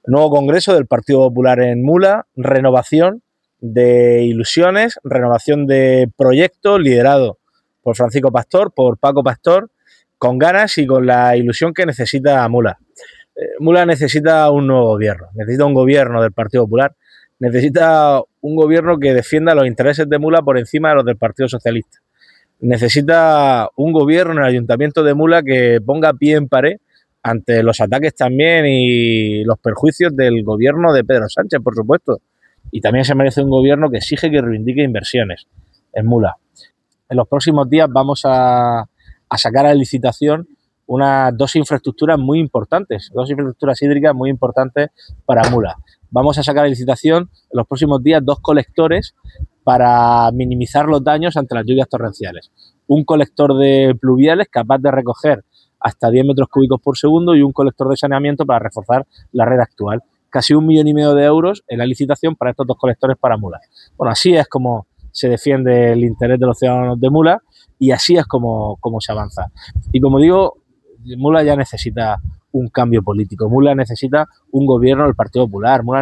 Nuevo congreso del Partido Popular en Mula, renovación de ilusiones, renovación de proyectos liderado por Francisco Pastor, por Paco Pastor, con ganas y con la ilusión que necesita Mula. Mula necesita un nuevo gobierno, necesita un gobierno del Partido Popular, necesita un gobierno que defienda los intereses de Mula por encima de los del Partido Socialista. Necesita un gobierno en el Ayuntamiento de Mula que ponga pie en pared ante los ataques también y los perjuicios del gobierno de Pedro Sánchez, por supuesto. Y también se merece un gobierno que exige que reivindique inversiones en Mula. En los próximos días vamos a sacar a licitación dos infraestructuras muy importantes, dos infraestructuras hídricas muy importantes para Mula. Vamos a sacar a licitación en los próximos días 2 colectores para minimizar los daños ante las lluvias torrenciales. Un colector de pluviales capaz de recoger hasta 10 metros cúbicos por segundo y un colector de saneamiento para reforzar la red actual. Casi 1,5 millones de euros en la licitación para estos 2 colectores para Mula. Bueno, así es como se defiende el interés de los ciudadanos de Mula y así es como se avanza. Y como digo, Mula ya necesita un cambio político. Mula necesita un gobierno del Partido Popular. Mula